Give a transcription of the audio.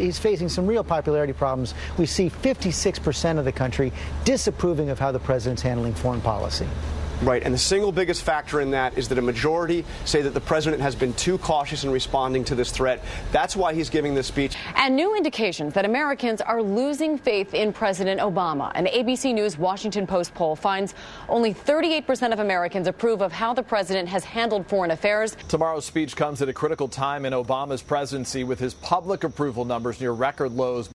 he's facing some real popularity problems. We see 56% of the country disapproving of how the president's handling foreign policy. Right, and the single biggest factor in that is that a majority say that the president has been too cautious in responding to this threat. That's why he's giving this speech. And new indications that Americans are losing faith in President Obama. An ABC News Washington Post poll finds only 38% of Americans approve of how the president has handled foreign affairs. Tomorrow's speech comes at a critical time in Obama's presidency with his public approval numbers near record lows.